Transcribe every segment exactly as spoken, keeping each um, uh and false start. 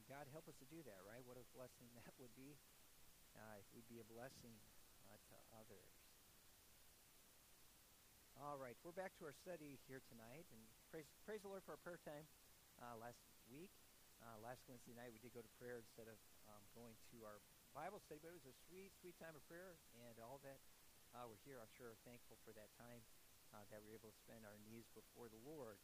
God help us to do that, right? What a blessing that would be uh, if we'd be a blessing uh, to others. All right, we're back to our study here tonight, and praise, praise the Lord for our prayer time uh, last week. Uh, last Wednesday night we did go to prayer instead of um, going to our Bible study, but it was a sweet, sweet time of prayer, and all that uh, we're here, I'm sure, thankful for that time uh, that we were able to spend our knees before the Lord.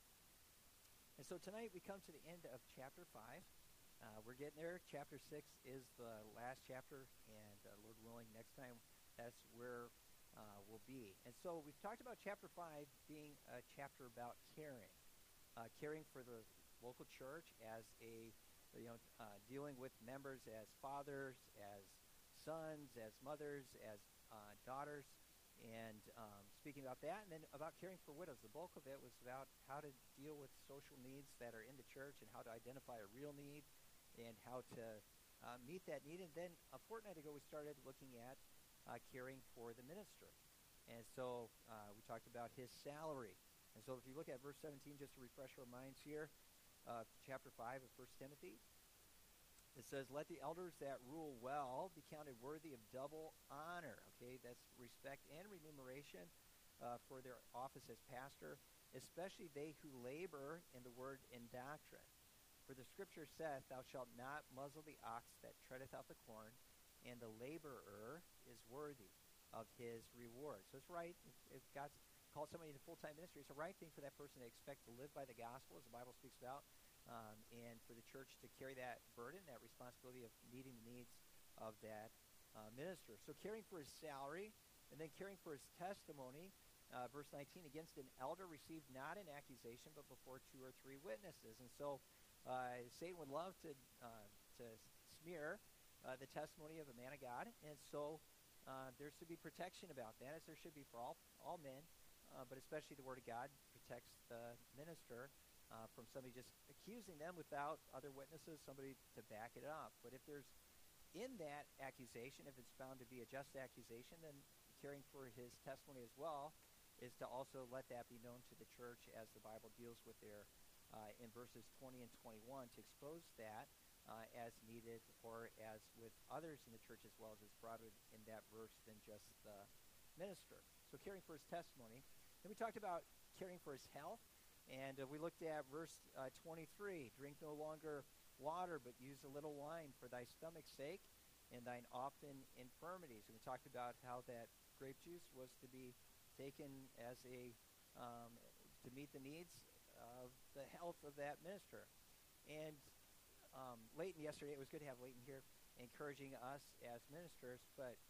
And so tonight we come to the end of chapter five. Uh, we're getting there. Chapter six is the last chapter, and uh, Lord willing, next time that's where uh, we'll be. And so we've talked about chapter five being a chapter about caring, uh, caring for the local church as a, you know, uh, dealing with members as fathers, as sons, as mothers, as uh, daughters, and um, speaking about that, and then about caring for widows. The bulk of it was about how to deal with social needs that are in the church and how to identify a real need and how to uh, meet that need. And then a fortnight ago, we started looking at uh, caring for the minister. And so uh, we talked about his salary. And so if you look at verse seventeen, just to refresh our minds here, uh, chapter five of First Timothy, it says, let the elders that rule well be counted worthy of double honor. Okay, that's respect and remuneration uh, for their office as pastor, especially they who labor in the word and doctrine. For the scripture saith, thou shalt not muzzle the ox that treadeth out the corn, and the laborer is worthy of his reward. So it's right, if, if God's called somebody to full-time ministry, it's a right thing for that person to expect to live by the gospel, as the Bible speaks about, um, and for the church to carry that burden, that responsibility of meeting the needs of that uh, minister. So caring for his salary, and then caring for his testimony. Uh, verse nineteen, against an elder received not an accusation, but before two or three witnesses. And so uh, Satan would love to uh, to smear uh, the testimony of a man of God, and so uh, there should be protection about that, as there should be for all all men, uh, but especially the Word of God protects the minister uh, from somebody just accusing them without other witnesses, somebody to back it up. But if there's in that accusation, if it's found to be a just accusation, then caring for his testimony as well is to also let that be known to the church, as the Bible deals with there uh, in verses twenty and twenty-one, to expose that uh, as needed, or as with others in the church as well, as it's broader in that verse than just the minister. So caring for his testimony. Then we talked about caring for his health, and uh, we looked at verse uh, twenty-three, drink no longer water, but use a little wine for thy stomach's sake and thine often infirmities. And we talked about how that grape juice was to be taken as a um, to meet the needs of the health of that minister. And um, Leighton yesterday, it was good to have Leighton here encouraging us as ministers, but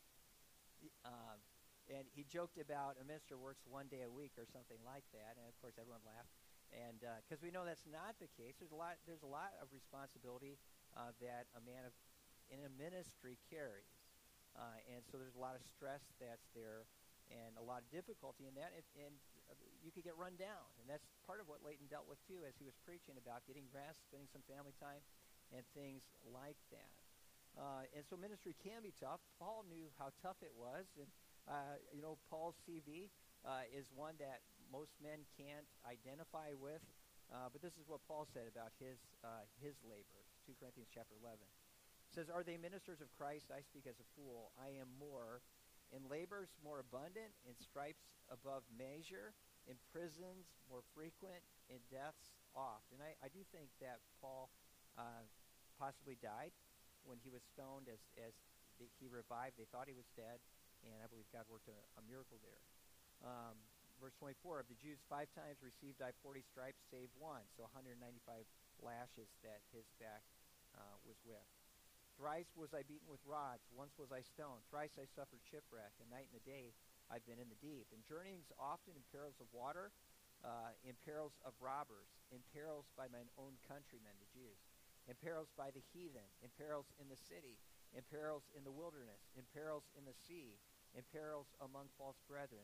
um, and he joked about a minister works one day a week or something like that, and of course everyone laughed. And because uh, we know that's not the case, there's a lot there's a lot of responsibility uh, that a man of in a ministry carries, uh, and so there's a lot of stress that's there, and a lot of difficulty in that, and, and uh, you could get run down, and that's part of what Leighton dealt with too, as he was preaching about getting rest, spending some family time, and things like that. Uh, and so ministry can be tough. Paul knew how tough it was, and uh, you know, Paul's C V uh, is one that most men can't identify with, uh, but this is what Paul said about his uh, his labors. Second Corinthians chapter eleven. It says, are they ministers of Christ? I speak as a fool. I am more. In labors more abundant, in stripes above measure, in prisons more frequent, in deaths oft. And I, I do think that Paul uh, possibly died when he was stoned, as, as he revived. They thought he was dead, and I believe God worked a, a miracle there. Um, verse twenty-four, of the Jews five times received I forty stripes, save one. So one hundred ninety-five lashes that his back uh, was with. Thrice was I beaten with rods, once was I stoned, thrice I suffered shipwreck, a night and a day I've been in the deep. In journeyings often, in perils of water, uh, in perils of robbers, in perils by mine own countrymen, the Jews, in perils by the heathen, in perils in the city, in perils in the wilderness, in perils in the sea, in perils among false brethren,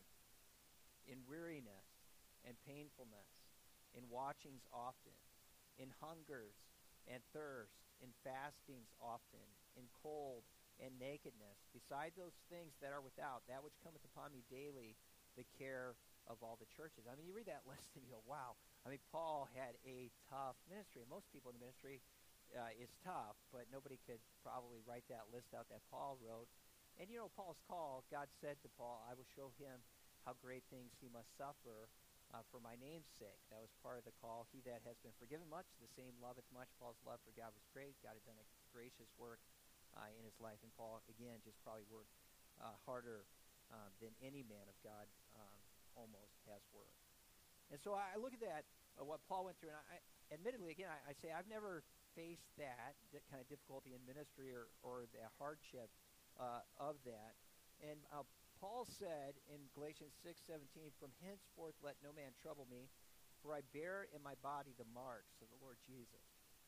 in weariness and painfulness, in watchings often, in hungers and thirst, in fastings often, in cold and nakedness, beside those things that are without, that which cometh upon me daily, the care of all the churches. I mean, you read that list and you go, wow. I mean, Paul had a tough ministry. And most people in the ministry uh, is tough, but nobody could probably write that list out that Paul wrote. And you know, Paul's call, God said to Paul, I will show him how great things he must suffer uh, for my name's sake. That was part of the call. He that has been forgiven much, the same loveth much. Paul's love for God was great. God had done a gracious work uh, in his life. And Paul, again, just probably worked uh, harder uh, than any man of God um, almost has worked. And so I look at that, uh, what Paul went through, and I, I admittedly, again, I, I say I've never faced that, that kind of difficulty in ministry or, or the hardship uh, of that. And uh, Paul said in Galatians six seventeen, from henceforth let no man trouble me, for I bear in my body the marks of the Lord Jesus.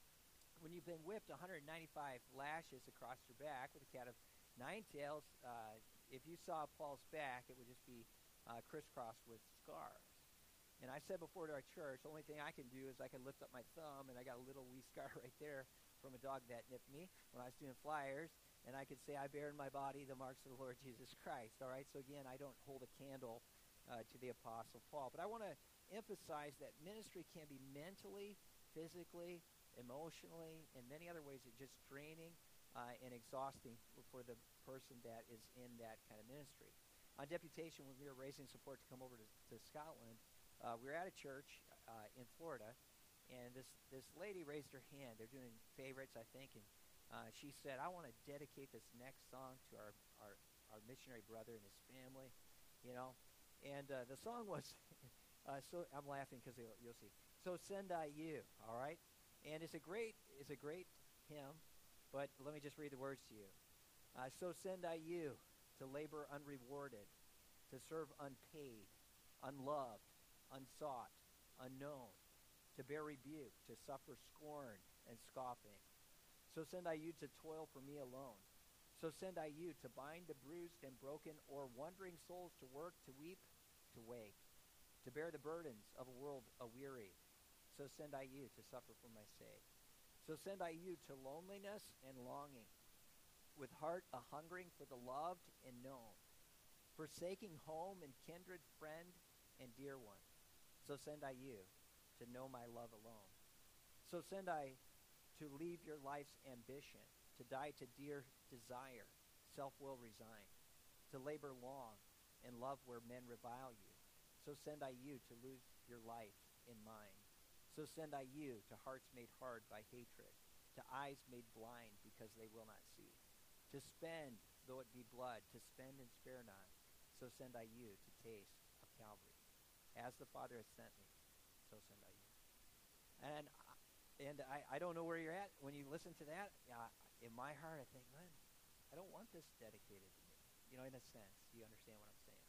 When you've been whipped one hundred ninety-five lashes across your back with a cat of nine tails, uh, if you saw Paul's back, it would just be uh, crisscrossed with scars. And I said before to our church, the only thing I can do is I can lift up my thumb, and I got a little wee scar right there from a dog that nipped me when I was doing flyers, and I could say I bear in my body the marks of the Lord Jesus Christ. All right, so again, I don't hold a candle uh, to the Apostle Paul. But I want to emphasize that ministry can be mentally, physically, emotionally, in many other ways, it's just draining uh, and exhausting for the person that is in that kind of ministry. On deputation, when we were raising support to come over to, to Scotland, Uh, we were at a church uh, in Florida, and this, this lady raised her hand. They're doing favorites, I think, and uh, she said, I want to dedicate this next song to our, our, our missionary brother and his family, you know. And uh, the song was, uh, so I'm laughing because you'll, you'll see. So Send I You, all right? And it's a great, it's a great hymn, but let me just read the words to you. Uh, so send I you to labor unrewarded, to serve unpaid, unloved, unsought, unknown, to bear rebuke, to suffer scorn and scoffing. So send I you to toil for me alone. So send I you to bind the bruised and broken or wandering souls to work, to weep, to wake, to bear the burdens of a world aweary. So send I you to suffer for my sake. So send I you to loneliness and longing, with heart a hungering for the loved and known, forsaking home and kindred, friend and dear one. So send I you to know my love alone. So send I to leave your life's ambition, to die to dear desire, self-will resign, to labor long and love where men revile you. So send I you to lose your life in mine. So send I you to hearts made hard by hatred, to eyes made blind because they will not see, to spend, though it be blood, to spend and spare not. So send I you to taste of Calvary. As the Father has sent me, so send I you. And and I, I don't know where you're at. When you listen to that, uh, in my heart, I think, man, I don't want this dedicated to me. You know, in a sense, you understand what I'm saying.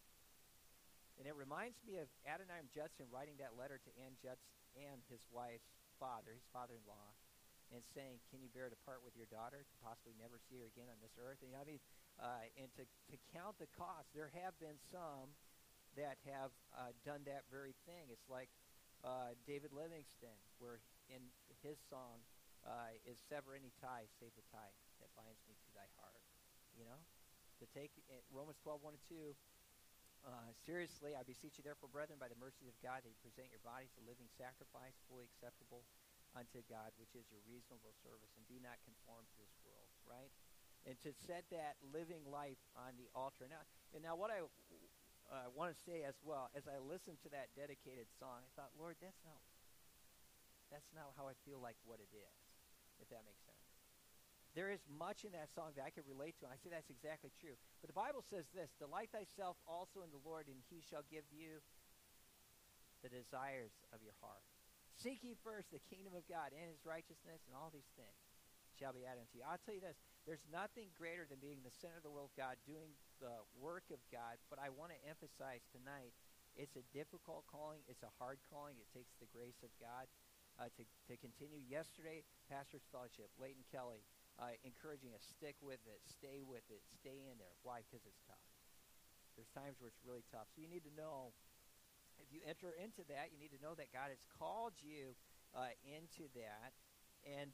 And it reminds me of Adoniram Judson writing that letter to Ann Judson and his wife's father, his father-in-law, and saying, can you bear to part with your daughter, to possibly never see her again on this earth? And, you know, I mean, uh, and to, to count the cost. There have been some that have uh, done that very thing. It's like uh, David Livingston, where in his song uh, is sever any tie, save the tie that binds me to thy heart. You know, to take it, Romans twelve, one and two, uh, seriously, I beseech you therefore, brethren, by the mercies of God, that you present your bodies a living sacrifice, fully acceptable unto God, which is your reasonable service, and be not conformed to this world, right? And to set that living life on the altar. Now, and now what I I uh, want to say as well, as I listened to that dedicated song, I thought, Lord, that's not that's not how I feel like what it is, if that makes sense. There is much in that song that I could relate to, and I say that's exactly true. But the Bible says this, delight thyself also in the Lord, and he shall give you the desires of your heart. Seek ye first the kingdom of God and his righteousness, and all these things shall be added unto you. I'll tell you this, there's nothing greater than being the center of the will of God, doing the work of God. But I want to emphasize tonight, it's a difficult calling. It's a hard calling. It takes the grace of God uh, to, to continue. Yesterday, Pastor's Fellowship, Leighton Kelly, uh, encouraging us, stick with it, stay with it, stay in there. Why? Because it's tough. There's times where it's really tough. So you need to know, if you enter into that, you need to know that God has called you uh, into that. And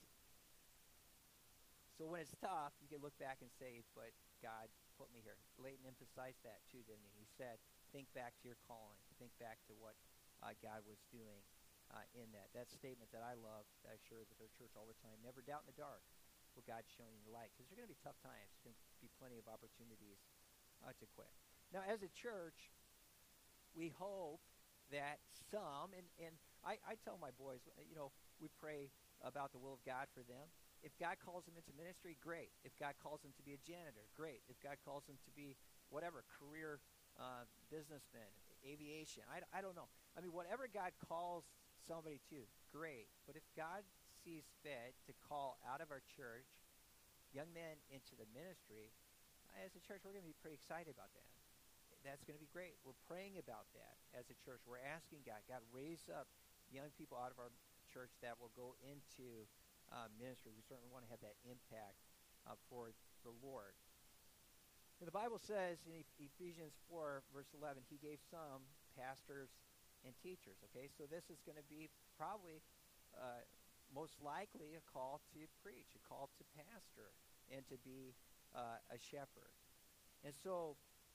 so when it's tough, you can look back and say, but God put me here. Leighton emphasized that too, didn't he? He said, think back to your calling. Think back to what uh, God was doing uh, in that. That statement that I love, that I share with our church all the time, never doubt in the dark what God's showing in your life, because there are going to be tough times. There's going to be plenty of opportunities uh, to quit. Now, as a church, we hope that some, and, and I, I tell my boys, you know, we pray about the will of God for them. If God calls them into ministry, great. If God calls them to be a janitor, great. If God calls them to be whatever, career uh, businessman, aviation, I, I don't know. I mean, whatever God calls somebody to, great. But if God sees fit to call out of our church young men into the ministry, as a church, we're going to be pretty excited about that. That's going to be great. We're praying about that as a church. We're asking God, God, raise up young people out of our church that will go into uh, ministry. We certainly want to have that impact uh, for the Lord. And the Bible says in Ephesians four, verse eleven, he gave some pastors and teachers. Okay, so this is going to be probably uh, most likely a call to preach, a call to pastor, and to be uh, a shepherd. And so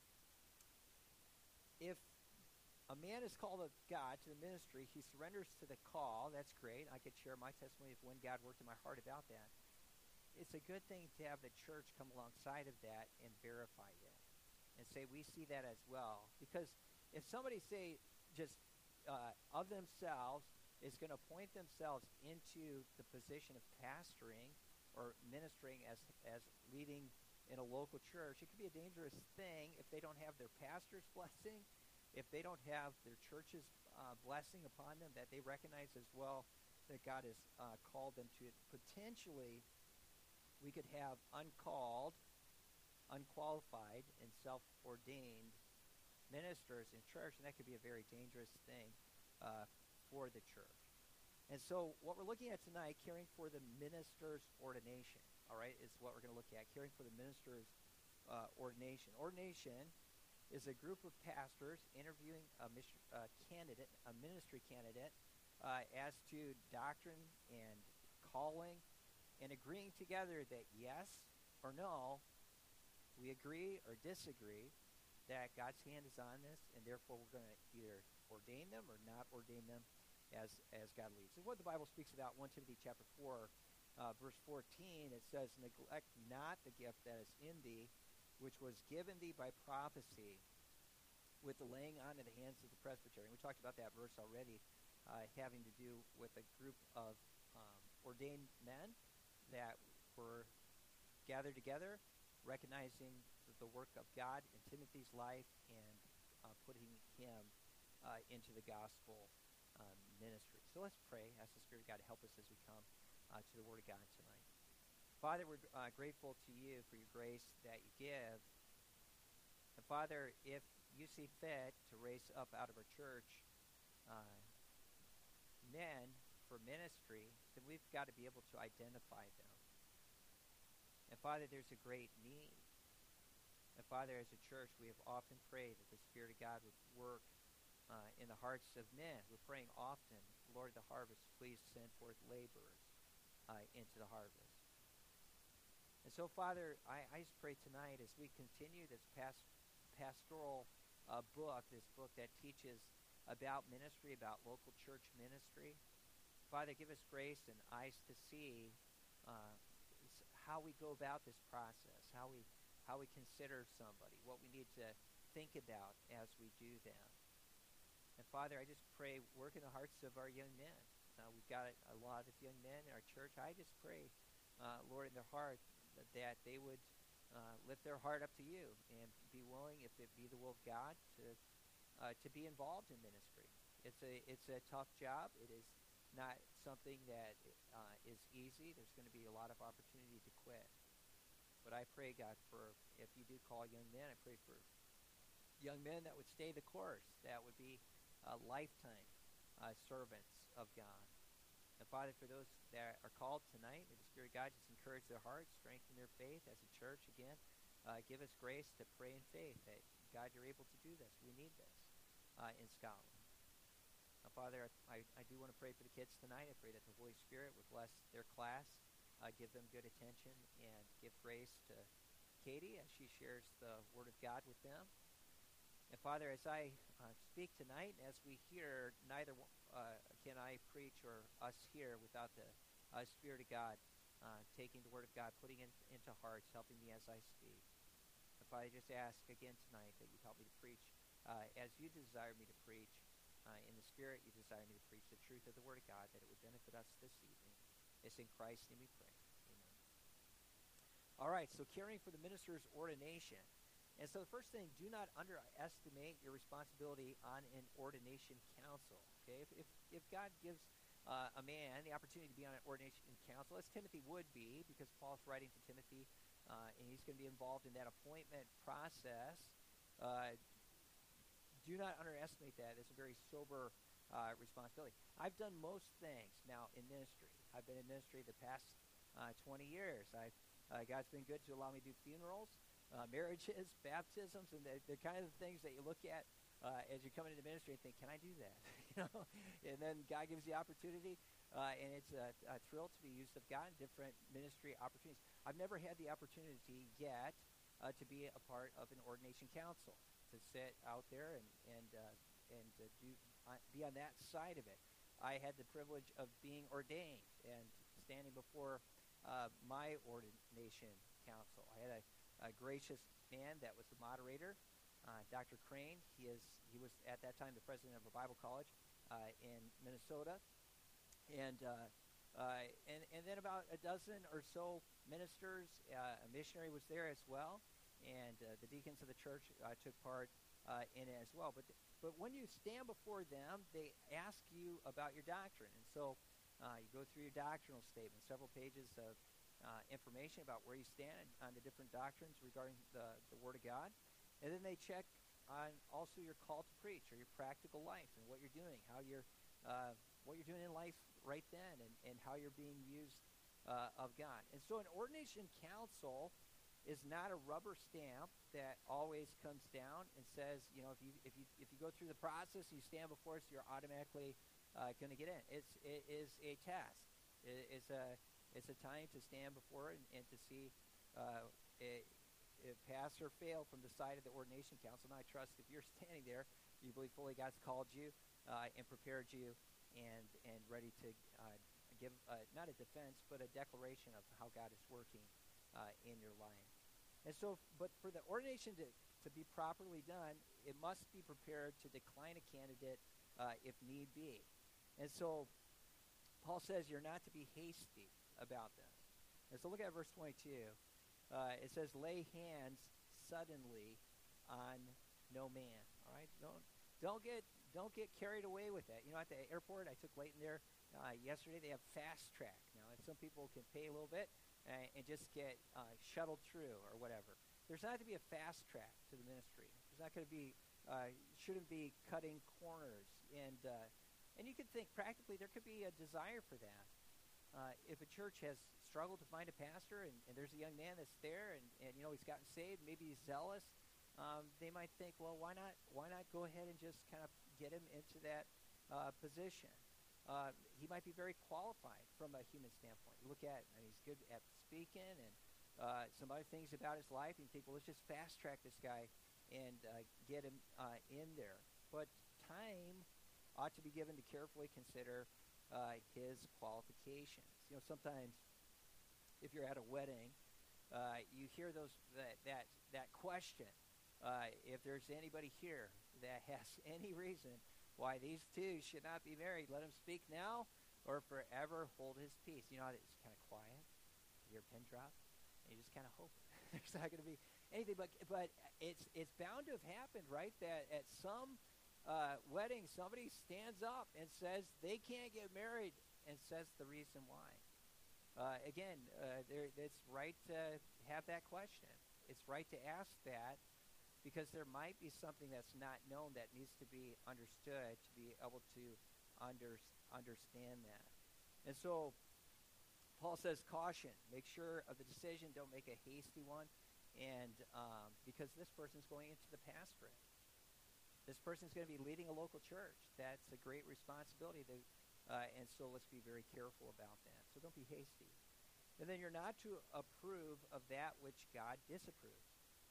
if a man is called of God to the ministry, he surrenders to the call. That's great. I could share my testimony of when God worked in my heart about that. It's a good thing to have the church come alongside of that and verify it and say, we see that as well. Because if somebody, say, just uh, of themselves is going to point themselves into the position of pastoring or ministering as, as leading in a local church, it could be a dangerous thing if they don't have their pastor's blessing, if they don't have their church's uh, blessing upon them, that they recognize as well that God has uh, called them to it. Potentially, we could have uncalled, unqualified, and self-ordained ministers in church, and that could be a very dangerous thing uh, for the church. And so what we're looking at tonight, caring for the minister's ordination, all right, is what we're going to look at, caring for the minister's uh, ordination. Ordination is a group of pastors interviewing a mission, uh, candidate, a ministry candidate, uh, as to doctrine and calling, and agreeing together that yes or no, we agree or disagree that God's hand is on this, and therefore we're going to either ordain them or not ordain them as as God leads. And what the Bible speaks about, First Timothy chapter four, uh, verse fourteen, it says, neglect not the gift that is in thee, which was given thee by prophecy with the laying on of the hands of the presbytery. And we talked about that verse already, uh, having to do with a group of um, ordained men that were gathered together, recognizing the work of God in Timothy's life and uh, putting him uh, into the gospel um, ministry. So let's pray, ask the Spirit of God to help us as we come uh, to the Word of God tonight. Father, we're uh, grateful to you for your grace that you give. And Father, if you see fit to raise up out of our church uh, men for ministry, then we've got to be able to identify them. And Father, there's a great need. And Father, as a church, we have often prayed that the Spirit of God would work uh, in the hearts of men. We're praying often, Lord of the harvest, please send forth laborers uh, into the harvest. And so, Father, I, I just pray tonight as we continue this past, pastoral uh, book, this book that teaches about ministry, about local church ministry. Father, give us grace and eyes to see uh, how we go about this process, how we how we consider somebody, what we need to think about as we do that. And Father, I just pray, work in the hearts of our young men. Uh, we've got a, a lot of young men in our church. I just pray, uh, Lord, in their heart, that, that they would uh, lift their heart up to you and be willing, if it be the will of God, to uh, to be involved in ministry. It's a it's a tough job. It is not something that uh, is easy. There's going to be a lot of opportunity to quit. But I pray, God, for if you do call young men, I pray for young men that would stay the course, that would be uh, lifetime uh, servants of God. And Father, for those that are called tonight, may the Spirit of God just encourage their hearts, strengthen their faith as a church. Again, uh, give us grace to pray in faith that, God, you're able to do this. We need this uh, in Scotland. Now, Father, I, I do want to pray for the kids tonight. I pray that the Holy Spirit would bless their class, uh, give them good attention, and give grace to Katie as she shares the Word of God with them. And Father, as I uh, speak tonight, as we hear, neither uh, can I preach or us hear without the uh, Spirit of God uh, taking the Word of God, putting it into hearts, helping me as I speak. And Father, I just ask again tonight that you'd help me to preach uh, as you desire me to preach. Uh, in the Spirit, you desire me to preach the truth of the Word of God, that it would benefit us this evening. It's in Christ's name we pray. Amen. All right, so caring for the minister's ordination. And so the first thing, do not underestimate your responsibility on an ordination council. Okay, if if, if God gives uh, a man the opportunity to be on an ordination council, as Timothy would be, because Paul's writing to Timothy, uh, and he's going to be involved in that appointment process, uh, do not underestimate that. It's a very sober uh, responsibility. I've done most things now in ministry. I've been in ministry the past uh, twenty years. I've, uh, God's been good to allow me to do funerals, Uh, marriages, baptisms, and they're, they're kind of the things that you look at uh, as you're coming into ministry and think, can I do that? you know, and then God gives the opportunity, uh, and it's a, a thrill to be used of God in different ministry opportunities. I've never had the opportunity yet uh, to be a part of an ordination council, to sit out there and and uh, and uh, do uh, be on that side of it. I had the privilege of being ordained and standing before uh, my ordination council. I had a A gracious man that was the moderator, uh, Doctor Crane. He is he was at that time the president of a Bible college uh, in Minnesota, and uh, uh, and and then about a dozen or so ministers. Uh, a missionary was there as well, and uh, the deacons of the church uh, took part uh, in it as well. But th- but when you stand before them, they ask you about your doctrine, and so uh, you go through your doctrinal statement, several pages of Uh, information about where you stand on the different doctrines regarding the, the Word of God. And then they check on also your call to preach, or your practical life, and what you're doing, how you're, uh, what you're doing in life right then, and, and how you're being used uh, of God. And so an ordination council is not a rubber stamp that always comes down and says, you know, if you if you if you go through the process, you stand before us, you're automatically uh, going to get in. It's it is a test. It is a It's a time to stand before and, and to see uh, it, it pass or fail from the side of the ordination council. And I trust if you're standing there, you believe fully God's called you uh, and prepared you and and ready to uh, give uh, not a defense but a declaration of how God is working uh, in your life. And so, but for the ordination to, to be properly done, it must be prepared to decline a candidate uh, if need be. And so Paul says you're not to be hasty about them. And so look at verse twenty-two. Uh, it says, lay hands suddenly on no man. All right? Don't don't get don't get carried away with that. You know, at the airport, I took Leighton there uh, yesterday. They have fast track. Now, and some people can pay a little bit and, and just get uh, shuttled through or whatever. There's not to be a fast track to the ministry. There's not going to be, uh, shouldn't be cutting corners. And, uh, and you could think practically there could be a desire for that. Uh, if a church has struggled to find a pastor and, and there's a young man that's there and, and you know he's gotten saved, maybe he's zealous, um, they might think, well, why not why not go ahead and just kind of get him into that uh, position? Uh, he might be very qualified from a human standpoint. You look at, I mean, he's good at speaking and uh, some other things about his life, and you think, well, let's just fast track this guy and uh, get him uh, in there. But time ought to be given to carefully consider Uh, his qualifications. You know, sometimes if you're at a wedding, uh, you hear those that that that question: uh, if there's anybody here that has any reason why these two should not be married, let him speak now or forever hold his peace. You know, it's kind of quiet. You hear a pin drop, and you just kind of hope there's not going to be anything. But but it's it's bound to have happened, right? That at some Uh, wedding, somebody stands up and says they can't get married and says the reason why. Uh, again, uh, there, it's right to have that question. It's right to ask that because there might be something that's not known that needs to be understood to be able to under, understand that. And so Paul says caution. Make sure of the decision. Don't make a hasty one. And um, because this person's going into the pastorate. This person's going to be leading a local church. That's a great responsibility. To, uh, and so let's be very careful about that. So don't be hasty. And then you're not to approve of that which God disapproves.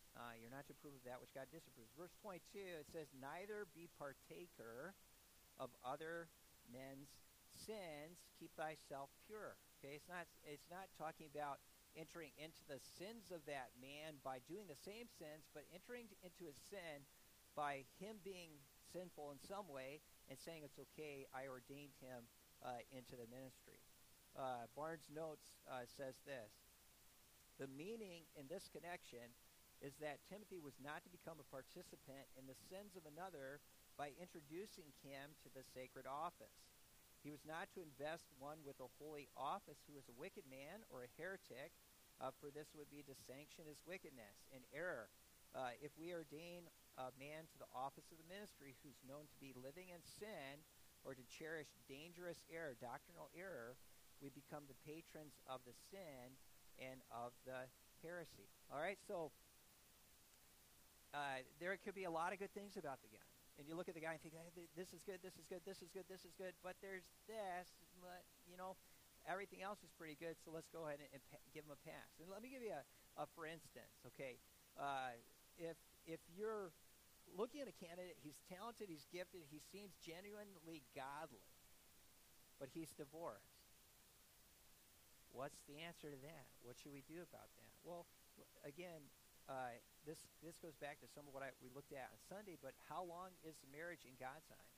Uh, you're not to approve of that which God disapproves. Verse twenty-two, it says, neither be partaker of other men's sins, keep thyself pure. Okay, it's not it's not talking about entering into the sins of that man by doing the same sins, but entering into his sin by him being sinful in some way and saying it's okay, I ordained him uh, into the ministry. Uh, Barnes Notes uh, says this, the meaning in this connection is that Timothy was not to become a participant in the sins of another by introducing him to the sacred office. He was not to invest one with a holy office who is a wicked man or a heretic, uh, for this would be to sanction his wickedness and error. Uh, if we ordain a man to the office of the ministry who's known to be living in sin or to cherish dangerous error, doctrinal error, we become the patrons of the sin and of the heresy. All right, so Uh, there could be a lot of good things about the guy. And you look at the guy and think, hey, this is good, this is good, this is good, this is good, but there's this, but, you know, everything else is pretty good, so let's go ahead and, and pa- give him a pass. And let me give you a, a for instance, okay? Uh, if if you're looking at a candidate, he's talented, he's gifted, he seems genuinely godly, but he's divorced. What's the answer to that? What should we do about that? Well, again, Uh, this this goes back to some of what I, we looked at on Sunday, but how long is marriage in God's eyes?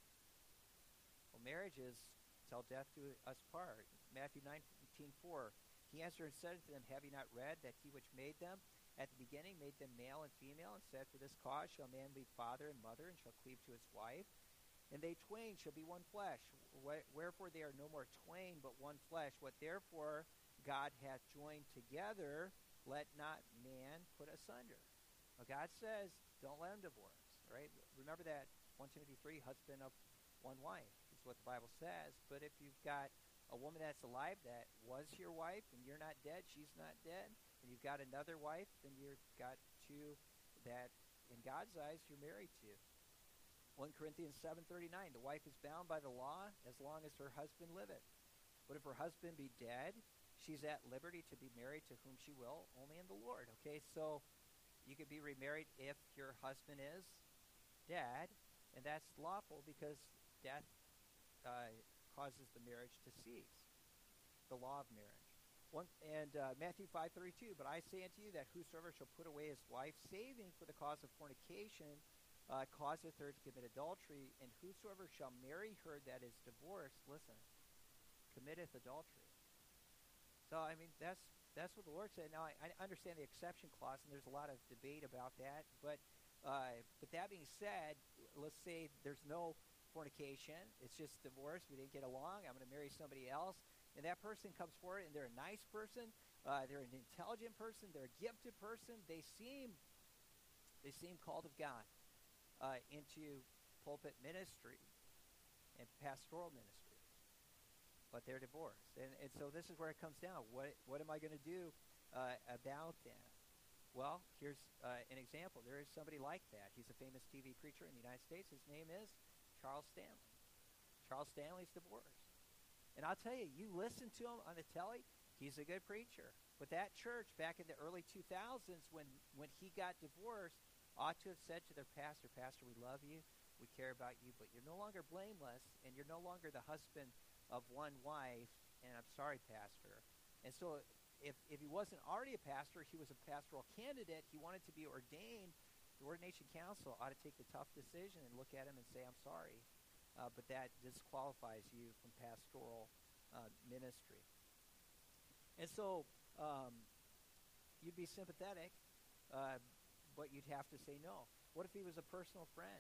Well, marriage is till death do us part. Matthew nineteen four, he answered and said to them, have you not read that he which made them at the beginning made them male and female, and said, for this cause shall a man leave father and mother, and shall cleave to his wife, and they twain shall be one flesh. Wherefore they are no more twain, but one flesh. What therefore God hath joined together, let not man put asunder. Well, God says, don't let him divorce, right? Remember that First Timothy three, husband of one wife is what the Bible says. But if you've got a woman that's alive that was your wife, and you're not dead, she's not dead, and you've got another wife, then you've got two that, in God's eyes, you're married to. First Corinthians seven thirty-nine, the wife is bound by the law as long as her husband liveth. But if her husband be dead, she's at liberty to be married to whom she will, only in the Lord. Okay, so you could be remarried if your husband is dead, and that's lawful because death uh, causes the marriage to cease, the law of marriage. One, and uh, Matthew five thirty-two, but I say unto you that whosoever shall put away his wife, saving for the cause of fornication, uh, causeth her to commit adultery, and whosoever shall marry her that is divorced, listen, committeth adultery. So, I mean, that's that's what the Lord said. Now, I, I understand the exception clause, and there's a lot of debate about that. But uh, but that being said, let's say there's no fornication. It's just divorce. We didn't get along. I'm going to marry somebody else. And that person comes forward, and they're a nice person. Uh, they're an intelligent person. They're a gifted person. They seem they seem called of God uh, into pulpit ministry and pastoral ministry. But they're divorced. And, and so this is where it comes down. What what am I going to do uh, about that? Well, here's uh, an example. There is somebody like that. He's a famous T V preacher in the United States. His name is Charles Stanley. Charles Stanley's divorced. And I'll tell you, you listen to him on the telly, he's a good preacher. But that church back in the early two thousands, when, when he got divorced, ought to have said to their pastor, Pastor, we love you, we care about you, but you're no longer blameless, and you're no longer the husband of one wife, and I'm sorry, Pastor. And so if if he wasn't already a pastor, he was a pastoral candidate, he wanted to be ordained, the Ordination Council ought to take the tough decision and look at him and say, I'm sorry, uh, but that disqualifies you from pastoral uh, ministry. And so um, you'd be sympathetic, uh, but you'd have to say no. What if he was a personal friend?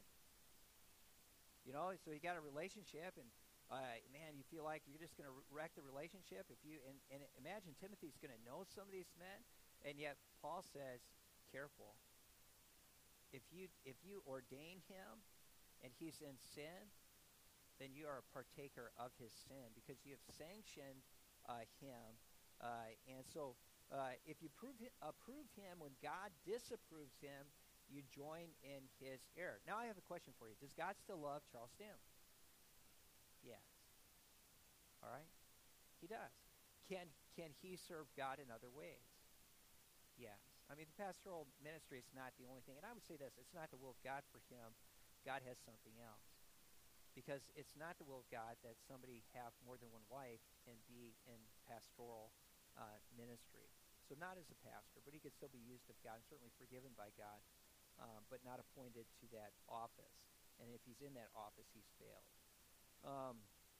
You know, so you got a relationship, and Uh, man, you feel like you're just going to wreck the relationship if you and, and imagine Timothy's going to know some of these men, and yet Paul says, "Careful. If you if you ordain him, and he's in sin, then you are a partaker of his sin because you have sanctioned uh, him, uh, and so uh, if you prove approve him when God disapproves him, you join in his error." Now, I have a question for you: does God still love Charles Stanley? Yes. All right? He does. Can can he serve God in other ways? Yes. I I mean, the pastoral ministry is not the only thing. And I would say this, it's not the will of God for him. God has something else. Because it's not the will of God that somebody have more than one wife and be in pastoral uh, ministry. So not as a pastor, but he could still be used of God and certainly forgiven by God, um, but not appointed to that office. And if he's in that office, he's failed. Um,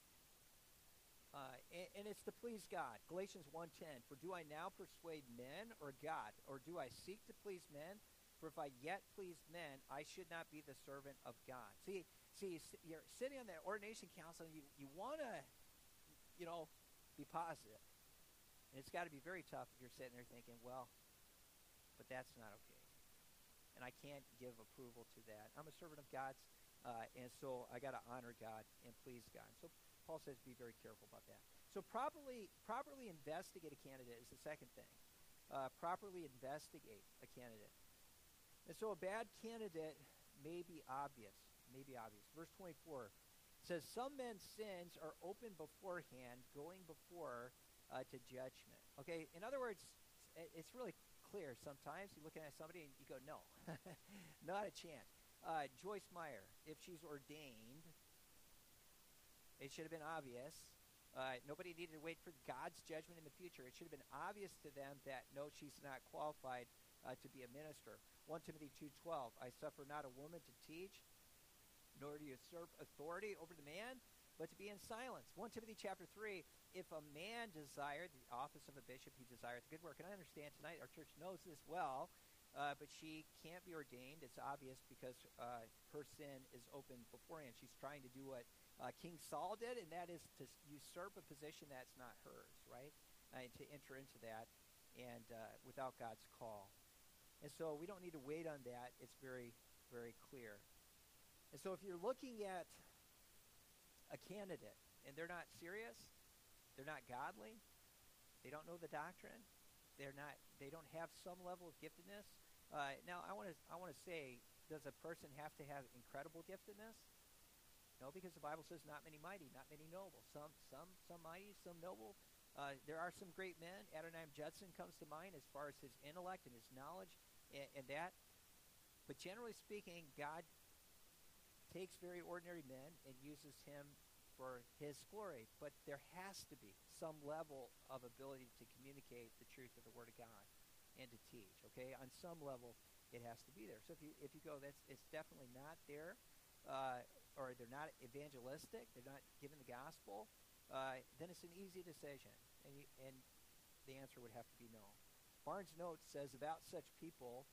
uh, and, and it's to please God. Galatians one ten, for do I now persuade men or God, or do I seek to please men? For if I yet please men, I should not be the servant of God. See, see, you're sitting on that ordination council, and you, you want to, you know, be positive. And it's got to be very tough if you're sitting there thinking, well, but that's not okay. And I can't give approval to that. I'm a servant of God's, uh, and so I got to honor God and please God. So Paul says be very careful about that. So properly properly investigate a candidate is the second thing. Uh, properly investigate a candidate. And so a bad candidate may be obvious. May be obvious. Verse twenty-four says, some men's sins are open beforehand, going before uh, to judgment. Okay, in other words, it's really clear sometimes. You're looking at somebody and you go, no, not a chance. Uh, Joyce Meyer, if she's ordained, it should have been obvious. Uh, nobody needed to wait for God's judgment in the future. It should have been obvious to them that, no, she's not qualified uh, to be a minister. First Timothy two twelve, I suffer not a woman to teach, nor to usurp authority over the man, but to be in silence. First Timothy chapter three, if a man desired the office of a bishop, he desireth good work. And I understand tonight our church knows this well, uh, but she can't be ordained. It's obvious because uh, her sin is open beforehand. She's trying to do what uh, King Saul did, and that is to usurp a position that's not hers, right? Uh, to enter into that and uh, without God's call. And so we don't need to wait on that. It's very, very clear. And so if you're looking at a candidate and they're not serious, they're not godly, they don't know the doctrine, they're not, they don't have some level of giftedness. Uh, now, I want to I want to say, does a person have to have incredible giftedness? No, because the Bible says not many mighty, not many noble. Some some some mighty, some noble. Uh, there are some great men. Adoniram Judson comes to mind as far as his intellect and his knowledge and, and that. But generally speaking, God takes very ordinary men and uses him for his glory. But there has to be some level of ability to communicate the truth of the Word of God and to teach. Okay, on some level, it has to be there. So if you if you go, that's it's definitely not there, uh, or they're not evangelistic, they're not giving the gospel. Uh, then it's an easy decision, and you, and the answer would have to be no. Barnes' Notes says about such people,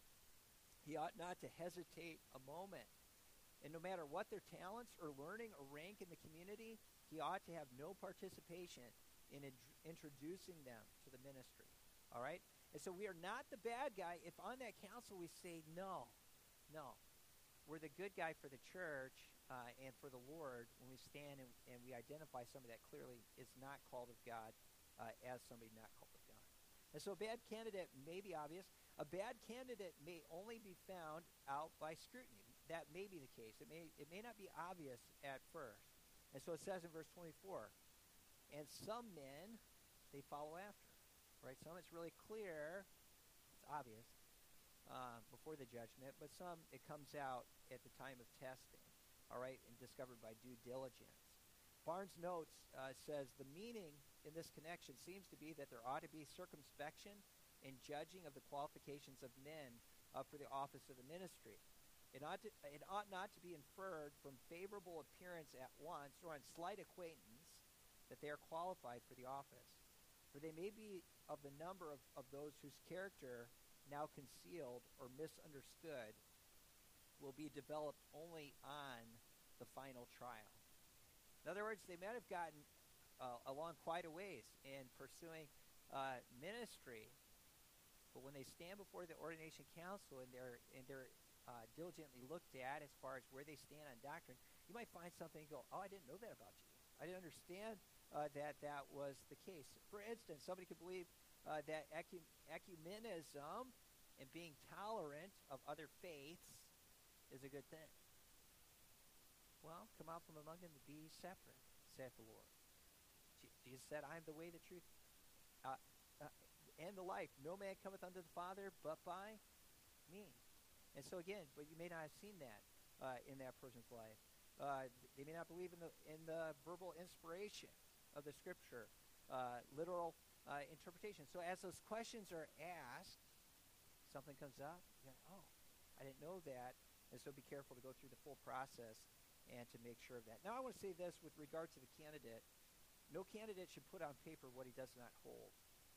he ought not to hesitate a moment. And no matter what their talents or learning or rank in the community, he ought to have no participation in int- introducing them to the ministry. All right? And so we are not the bad guy if on that council we say, no, no. We're the good guy for the church uh, and for the Lord when we stand and, and we identify somebody that clearly is not called of God uh, as somebody not called of God. And so a bad candidate may be obvious. A bad candidate may only be found out by scrutiny. That may be the case. It may it may not be obvious at first. And so it says in verse twenty-four, and some men, they follow after. Right? Some it's really clear, it's obvious, uh, before the judgment, but some it comes out at the time of testing, all right, and discovered by due diligence. Barnes' Notes uh, says the meaning in this connection seems to be that there ought to be circumspection in judging of the qualifications of men uh, for the office of the ministry. It ought, to, it ought not to be inferred from favorable appearance at once or on slight acquaintance that they are qualified for the office. For they may be of the number of, of those whose character, now concealed or misunderstood, will be developed only on the final trial. In other words, they might have gotten uh, along quite a ways in pursuing uh, ministry, but when they stand before the ordination council and they're and they're uh, diligently looked at as far as where they stand on doctrine, you might find something and go, oh, I didn't know that about you. I didn't understand uh, that that was the case. For instance, somebody could believe uh, that ecu- ecumenism and being tolerant of other faiths is a good thing. Well, come out from among them to be separate, saith the Lord. Jesus said, I am the way, the truth. Uh, uh, and the life. No man cometh unto the Father but by me. And so again, but you may not have seen that uh, in that person's life. Uh, they may not believe in the in the verbal inspiration of the Scripture, uh, literal uh, interpretation. So as those questions are asked, something comes up. You go, oh, I didn't know that. And so be careful to go through the full process and to make sure of that. Now I want to say this with regard to the candidate. No candidate should put on paper what he does not hold.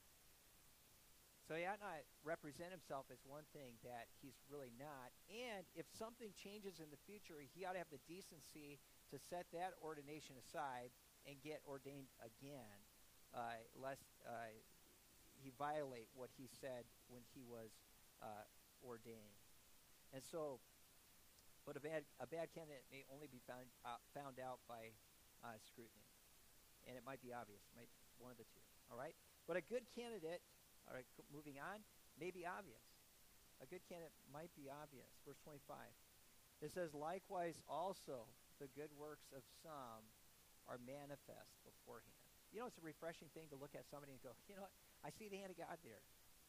So he ought not represent himself as one thing that he's really not. And if something changes in the future, he ought to have the decency to set that ordination aside and get ordained again, uh, lest uh, he violate what he said when he was uh, ordained. And so, but a bad a bad candidate may only be found uh, found out by uh, scrutiny, and it might be obvious, might one of the two. All right, but a good candidate. All right, moving on, may be obvious. A good candidate might be obvious. Verse twenty-five. It says, likewise also the good works of some are manifest beforehand. You know, it's a refreshing thing to look at somebody and go, you know what, I see the hand of God there.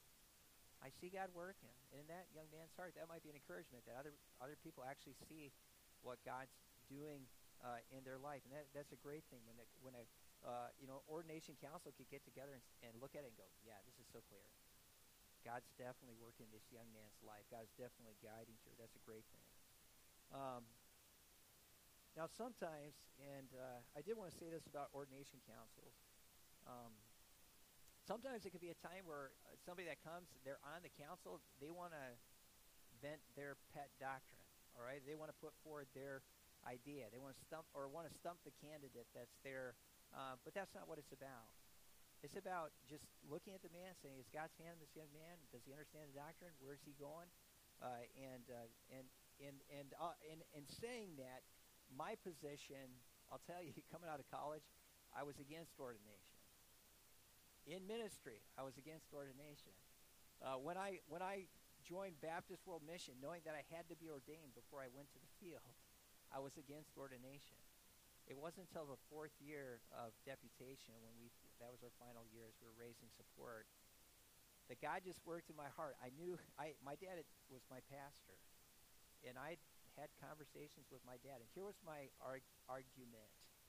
I see God working. And in that young man's heart, that might be an encouragement that other other people actually see what God's doing uh, in their life. And that, that's a great thing when, it, when a Uh, you know, ordination council could get together and, and look at it and go, yeah, this is so clear. God's definitely working this young man's life. God's definitely guiding through. That's a great thing. Um, now, sometimes, and uh, I did want to say this about ordination councils, um, sometimes it could be a time where uh, somebody that comes, they're on the council, they want to vent their pet doctrine, all right? They want to put forward their idea. They want to stump or want to stump the candidate that's there. Uh, but that's not what it's about. It's about just looking at the man, saying, "Is God's hand in this young man? Does he understand the doctrine? Where's he going?" Uh, and, uh, and and and uh, and and saying that, my position, I'll tell you, coming out of college, I was against ordination. In ministry, I was against ordination. Uh, when I when I joined Baptist World Mission, knowing that I had to be ordained before I went to the field, I was against ordination. It wasn't until the fourth year of deputation, when we that was our final year as we were raising support, that God just worked in my heart. I knew I my dad was my pastor, and I had conversations with my dad. And here was my arg- argument: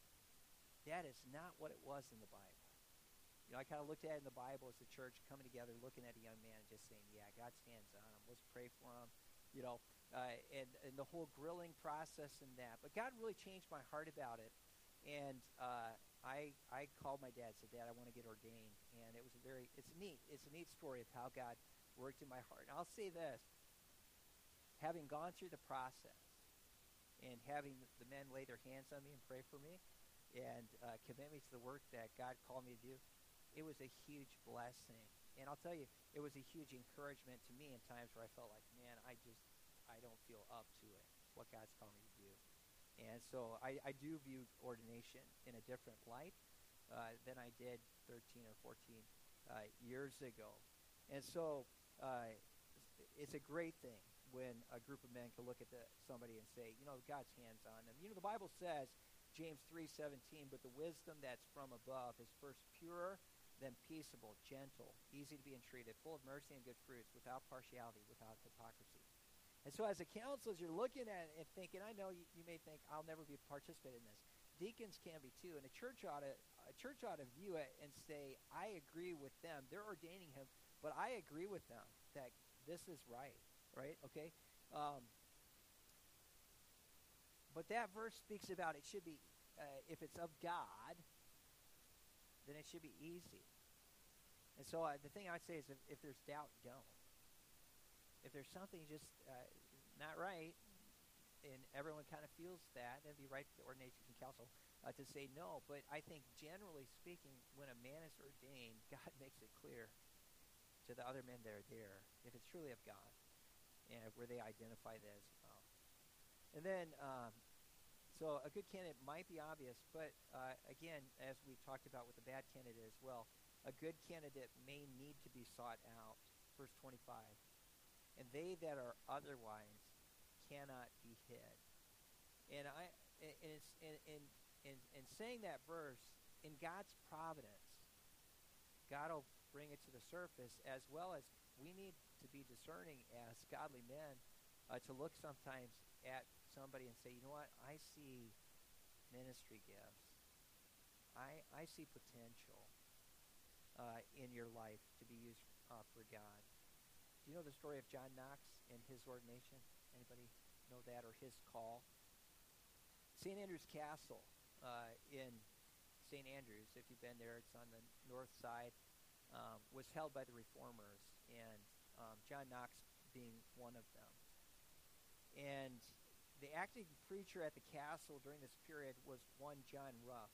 that is not what it was in the Bible. You know, I kind of looked at it in the Bible as the church coming together, looking at a young man, and just saying, "Yeah, God's hands on him. Let's pray for him." You know, uh, and, and the whole grilling process and that. But God really changed my heart about it. And uh, I I called my dad and said, "Dad, I want to get ordained." And it was a very, it's neat. It's a neat story of how God worked in my heart. And I'll say this, having gone through the process and having the men lay their hands on me and pray for me and uh, commit me to the work that God called me to do, it was a huge blessing. And I'll tell you, it was a huge encouragement to me in times where I felt like, man, I just, I don't feel up to it, what God's called me to do. And so I, I do view ordination in a different light uh, than I did thirteen or fourteen uh, years ago. And so uh, it's a great thing when a group of men can look at the, somebody and say, you know, God's hands on them. You know, the Bible says, James three seventeen, but the wisdom that's from above is first pure, then peaceable, gentle, easy to be entreated, full of mercy and good fruits, without partiality, without hypocrisy. And so as a council, as you're looking at it and thinking, I know you, you may think, I'll never be a participant in this. Deacons can be too, and a church ought to a church ought to view it and say, I agree with them. They're ordaining him, but I agree with them that this is right, right? Okay? Um, but that verse speaks about it should be, uh, if it's of God, then it should be easy. And so uh, the thing I'd say is if, if there's doubt, don't. If there's something just uh, not right, and everyone kind of feels that, that'd be right for the ordination council uh, to say no. But I think generally speaking, when a man is ordained, God makes it clear to the other men that are there if it's truly of God, and where they identify that as well. And then, um, so a good candidate might be obvious, but uh, again, as we talked about with the bad candidate as well, a good candidate may need to be sought out. Verse twenty-five. And they that are otherwise cannot be hid. And I, and it's in in in, in saying that verse, in God's providence, God will bring it to the surface, as well as we need to be discerning as godly men uh, to look sometimes at somebody and say, you know what, I see ministry gifts. I, I see potential uh, in your life to be used uh, for God. Do you know the story of John Knox and his ordination? Anybody know that, or his call? Saint Andrew's Castle uh, in Saint Andrews, if you've been there, it's on the north side, um, was held by the Reformers, and um, John Knox being one of them. And the acting preacher at the castle during this period was one John Ruff,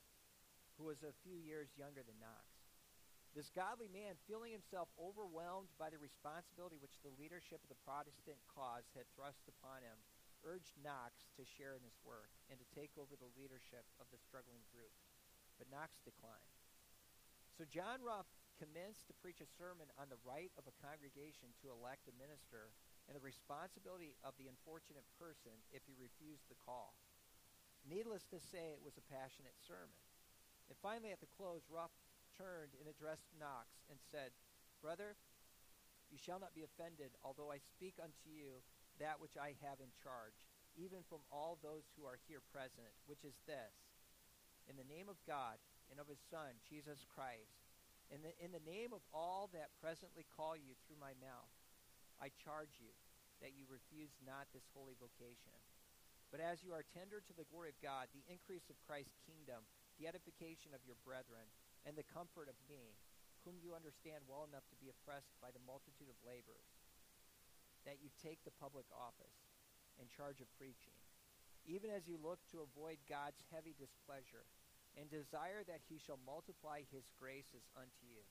who was a few years younger than Knox. This godly man, feeling himself overwhelmed by the responsibility which the leadership of the Protestant cause had thrust upon him, urged Knox to share in his work and to take over the leadership of the struggling group. But Knox declined. So John Ruff commenced to preach a sermon on the right of a congregation to elect a minister and the responsibility of the unfortunate person if he refused the call. Needless to say, it was a passionate sermon. And finally, at the close, Ruff turned and addressed Knox and said, "Brother, you shall not be offended, although I speak unto you that which I have in charge, even from all those who are here present, which is this: in the name of God and of his Son, Jesus Christ, in the, in the name of all that presently call you through my mouth, I charge you that you refuse not this holy vocation. But as you are tender to the glory of God, the increase of Christ's kingdom, the edification of your brethren, and the comfort of me, whom you understand well enough to be oppressed by the multitude of labors, that you take the public office and charge of preaching, even as you look to avoid God's heavy displeasure, and desire that he shall multiply his graces unto you."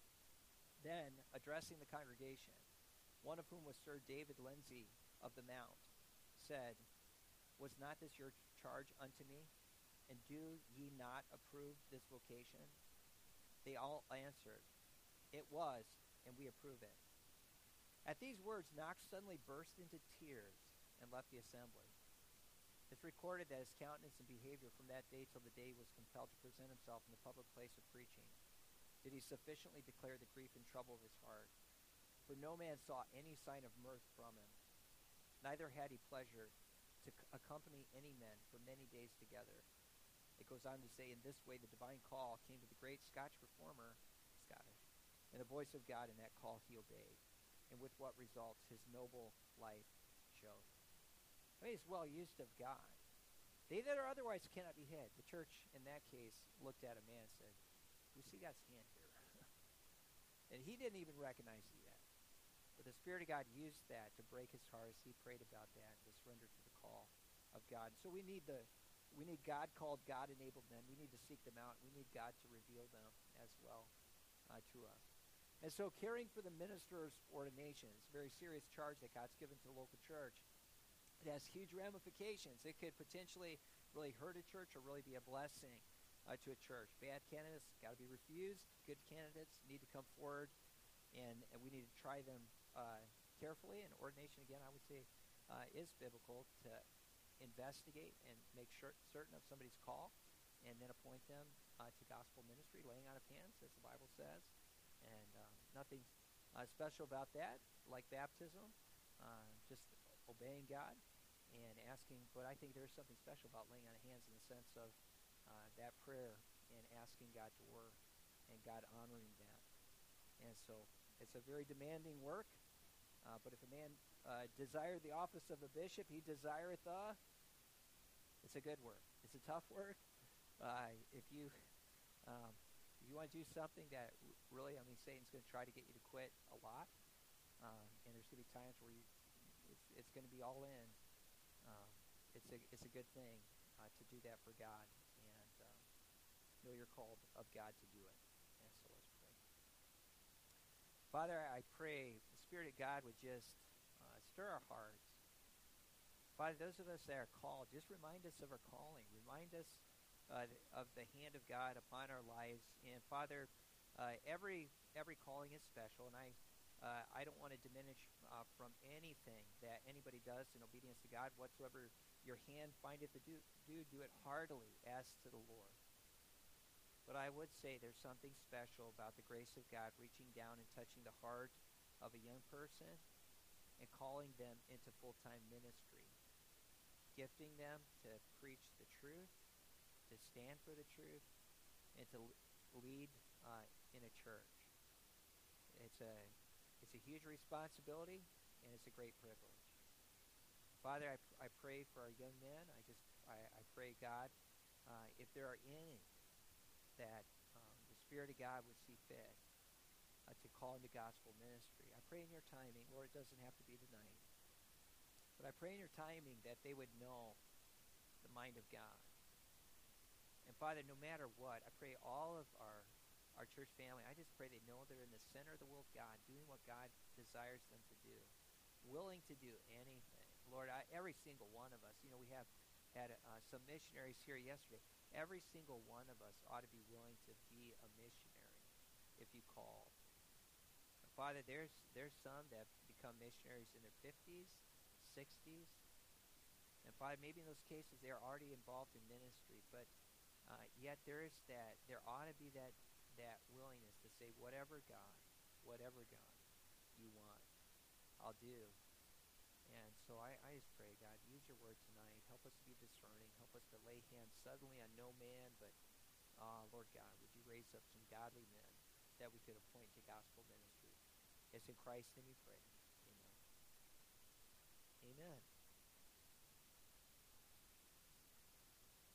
Then, addressing the congregation, one of whom was Sir David Lindsay of the Mount, said, "Was not this your charge unto me? And do ye not approve this vocation?" They all answered, "It was, and we approve it." At these words, Knox suddenly burst into tears and left the assembly. It's recorded that his countenance and behavior from that day till the day he was compelled to present himself in the public place of preaching did he sufficiently declare the grief and trouble of his heart. For no man saw any sign of mirth from him, neither had he pleasure to c- accompany any men for many days together. It goes on to say, in this way the divine call came to the great Scotch reformer, Scottish, and the voice of God in that call he obeyed, and with what results his noble life showed. I mean, he's well used of God. They that are otherwise cannot be hid. The church, in that case, looked at a man and said, "We see God's hand here." And he didn't even recognize it yet. But the Spirit of God used that to break his heart as he prayed about that, to surrender to the call of God. So we need the we need God-called, God-enabled men. We need to seek them out. We need God to reveal them as well uh, to us. And so caring for the minister's ordination is a very serious charge that God's given to the local church. It has huge ramifications. It could potentially really hurt a church or really be a blessing uh, to a church. Bad candidates got to be refused. Good candidates need to come forward, and, and we need to try them uh, carefully. And ordination, again, I would say, uh, is biblical to investigate and make sure, certain of somebody's call, and then appoint them uh, to gospel ministry, laying on of hands, as the Bible says. And um, nothing uh, special about that, like baptism, uh, just obeying God and asking. But I think there's something special about laying on of hands in the sense of uh, that prayer and asking God to work and God honoring that. And so it's a very demanding work. Uh, but if a man uh, desire the office of a bishop, he desireth a, it's a good work. It's a tough work. Uh, if you um, if you want to do something that r- really, I mean, Satan's going to try to get you to quit a lot. Um, and there's going to be times where you, it's, it's going to be all in. Um, it's a it's a good thing uh, to do that for God, and um, know you're called of God to do it. And so let's pray. Father, I pray the Spirit of God would just uh, stir our hearts. Father, those of us that are called, just remind us of our calling. Remind us uh, of the hand of God upon our lives. And Father, uh, every every calling is special, and I uh, I don't want to diminish uh, from anything that anybody does in obedience to God. Whatsoever your hand findeth to do, do, do it heartily as to the Lord. But I would say there's something special about the grace of God reaching down and touching the heart of a young person and calling them into full-time ministry, gifting them to preach the truth, to stand for the truth, and to lead uh, in a church. It's a it's a huge responsibility, and it's a great privilege. Father, I, I pray for our young men. I just I, I pray, God, uh, if there are any that um, the Spirit of God would see fit uh, to call into gospel ministry, I pray in your timing, Lord, it doesn't have to be tonight, but I pray in your timing that they would know the mind of God. And Father, no matter what, I pray all of our our church family, I just pray they know they're in the center of the will of God, doing what God desires them to do, willing to do anything. Lord, I, every single one of us, you know, we have had uh, some missionaries here yesterday. Every single one of us ought to be willing to be a missionary if you call. Father, there's there's some that become missionaries in their fifties, sixties, and Father, maybe in those cases they are already involved in ministry, but uh, yet there is that, there ought to be that that willingness to say, whatever God, whatever God you want, I'll do. And so I, I just pray, God, use your word tonight. Help us to be discerning. Help us to lay hands suddenly on no man, but, uh, Lord God, would you raise up some godly men that we could appoint to gospel ministry. It's in Christ's name we pray.